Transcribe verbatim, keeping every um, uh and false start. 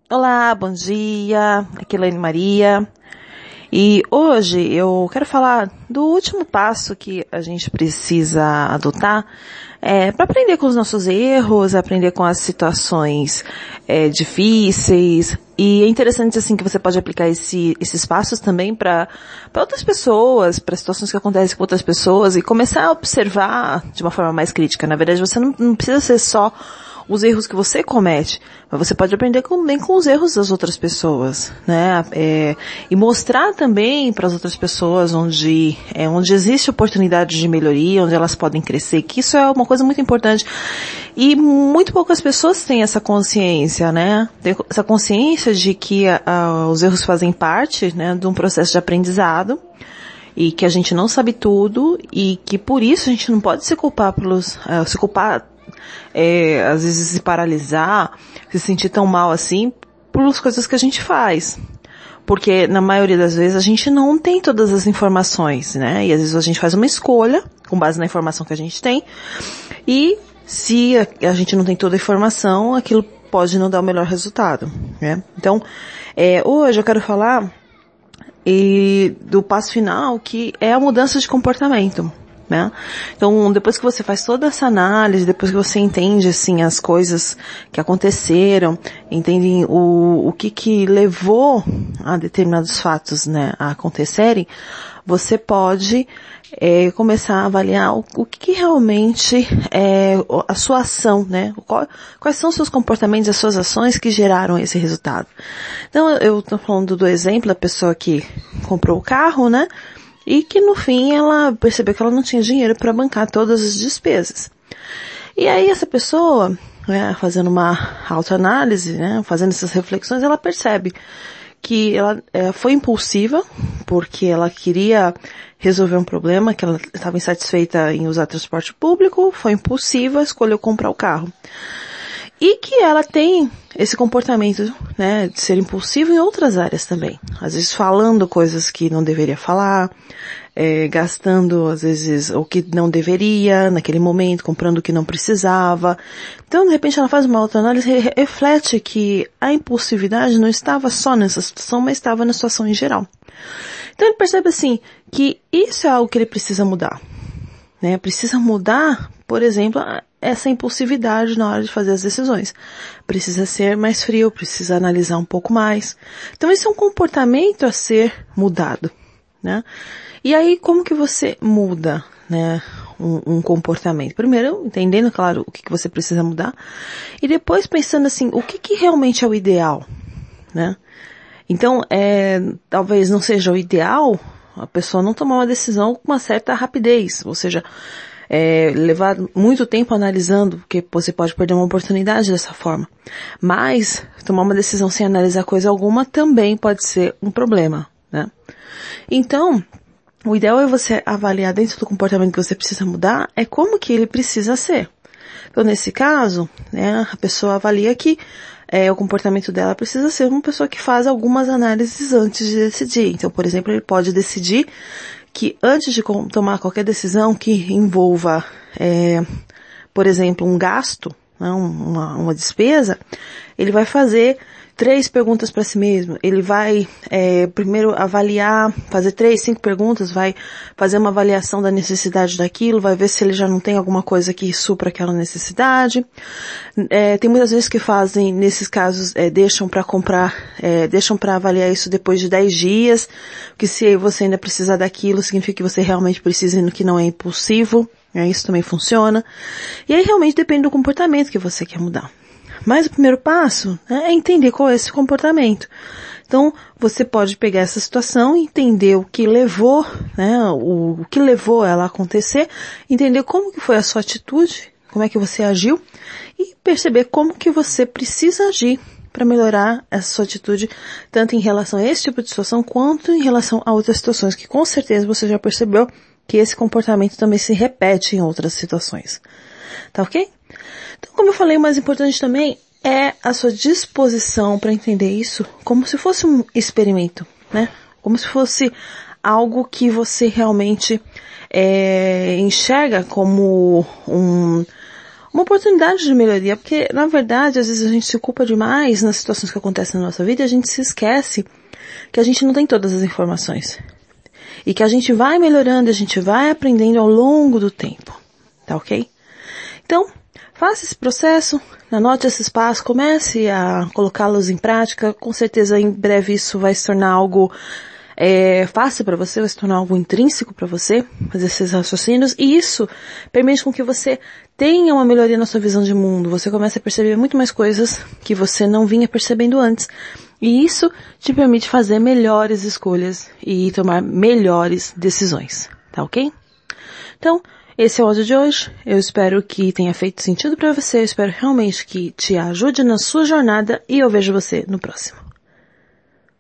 Olá, bom dia, aqui é Elaine Maria, e hoje eu quero falar do último passo que a gente precisa adotar é, para aprender com os nossos erros, aprender com as situações é, difíceis, e é interessante assim que você pode aplicar esse, esses passos também para para outras pessoas, para situações que acontecem com outras pessoas, e começar a observar de uma forma mais crítica. Na verdade, você não, não precisa ser só os erros que você comete, mas você pode aprender também com os erros das outras pessoas, né? É, e mostrar também para as outras pessoas onde, é, onde existe oportunidade de melhoria, onde elas podem crescer, que isso é uma coisa muito importante. E muito poucas pessoas têm essa consciência, né? Tem essa consciência de que a, a, os erros fazem parte, né, de um processo de aprendizado, e que a gente não sabe tudo, e que por isso a gente não pode se culpar pelos, uh, se culpar É, às vezes se paralisar, se sentir tão mal assim, pelas coisas que a gente faz. Porque na maioria das vezes a gente não tem todas as informações, né? E às vezes a gente faz uma escolha com base na informação que a gente tem. E se a, a gente não tem toda a informação, aquilo pode não dar o melhor resultado, né? Então, é, hoje eu quero falar e, do passo final, que é a mudança de comportamento. Né? Então, depois que você faz toda essa análise, depois que você entende, assim, as coisas que aconteceram, entende o, o que que levou a determinados fatos, né, a acontecerem, você pode é, começar a avaliar o, o que, que realmente é a sua ação, né? Qual, quais são os seus comportamentos, as suas ações que geraram esse resultado. Então, eu estou falando do exemplo da pessoa que comprou o carro, né? E que no fim ela percebeu que ela não tinha dinheiro para bancar todas as despesas. E aí essa pessoa, né, fazendo uma autoanálise, né, fazendo essas reflexões, ela percebe que ela é, foi impulsiva, porque ela queria resolver um problema, que ela estava insatisfeita em usar transporte público, foi impulsiva, escolheu comprar o carro. E que ela tem esse comportamento, né, de ser impulsivo em outras áreas também. Às vezes falando coisas que não deveria falar, é, gastando às vezes o que não deveria naquele momento, comprando o que não precisava. Então, de repente, ela faz uma autoanálise e reflete que a impulsividade não estava só nessa situação, mas estava na situação em geral. Então, ele percebe assim, que isso é algo que ele precisa mudar. Né? Precisa mudar, por exemplo, essa impulsividade na hora de fazer as decisões. Precisa ser mais frio, precisa analisar um pouco mais. Então, esse é um comportamento a ser mudado, né? E aí, como que você muda, né, um, um comportamento? Primeiro, entendendo, claro, o que, que você precisa mudar. E depois pensando assim, o que, que realmente é o ideal, né? Então, é, talvez não seja o ideal a pessoa não tomar uma decisão com uma certa rapidez, ou seja, é, levar muito tempo analisando, porque você pode perder uma oportunidade dessa forma. Mas, tomar uma decisão sem analisar coisa alguma também pode ser um problema, né? Então, o ideal é você avaliar dentro do comportamento que você precisa mudar, é como que ele precisa ser. Então, nesse caso, né, a pessoa avalia que é, o comportamento dela precisa ser uma pessoa que faz algumas análises antes de decidir. Então, por exemplo, ele pode decidir que antes de tomar qualquer decisão que envolva, é, por exemplo, um gasto, né, uma, uma despesa, ele vai fazer três perguntas para si mesmo. Ele vai é, primeiro avaliar, fazer três, cinco perguntas, vai fazer uma avaliação da necessidade daquilo, vai ver se ele já não tem alguma coisa que supra aquela necessidade. É, tem muitas vezes que fazem, nesses casos, é, deixam para comprar, é, deixam para avaliar isso depois de dez dias, que se você ainda precisar daquilo, significa que você realmente precisa e que não é impulsivo. É, isso também funciona. E aí realmente depende do comportamento que você quer mudar. Mas o primeiro passo, né, é entender qual é esse comportamento. Então, você pode pegar essa situação, entender o que levou, né, o, o que levou ela a acontecer, entender como que foi a sua atitude, como é que você agiu, e perceber como que você precisa agir para melhorar essa sua atitude, tanto em relação a esse tipo de situação, quanto em relação a outras situações, que com certeza você já percebeu que esse comportamento também se repete em outras situações. Tá ok? Então, como eu falei, o mais importante também é a sua disposição para entender isso como se fosse um experimento, né? Como se fosse algo que você realmente é, enxerga como um, uma oportunidade de melhoria, porque na verdade às vezes a gente se culpa demais nas situações que acontecem na nossa vida e a gente se esquece que a gente não tem todas as informações. E que a gente vai melhorando, a gente vai aprendendo ao longo do tempo. Tá ok? Então, faça esse processo, anote esses passos, comece a colocá-los em prática. Com certeza em breve isso vai se tornar algo é, fácil para você, vai se tornar algo intrínseco para você, fazer esses raciocínios. E isso permite com que você tenha uma melhoria na sua visão de mundo. Você começa a perceber muito mais coisas que você não vinha percebendo antes. E isso te permite fazer melhores escolhas e tomar melhores decisões, tá ok? Então, esse é o áudio de hoje. Eu espero que tenha feito sentido para você, eu espero realmente que te ajude na sua jornada e eu vejo você no próximo.